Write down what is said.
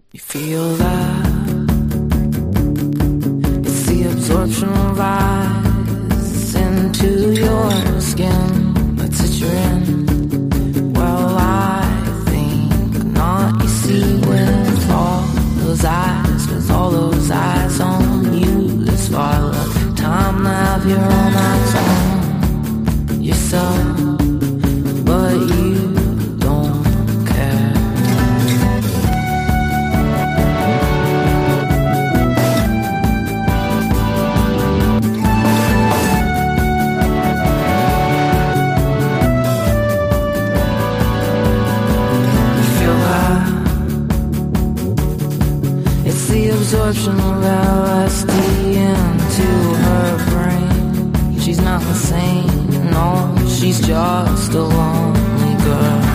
You feel that? It's the absorption of ice into your skin. That's what you're in. Well, I think not. You see, with all those eyes on you, it's far less time to have your own eyes on yourself, but you don't care. You feel that? It's the absorption of LSD into her brain. She's not insane, no, she's just a lonely girl.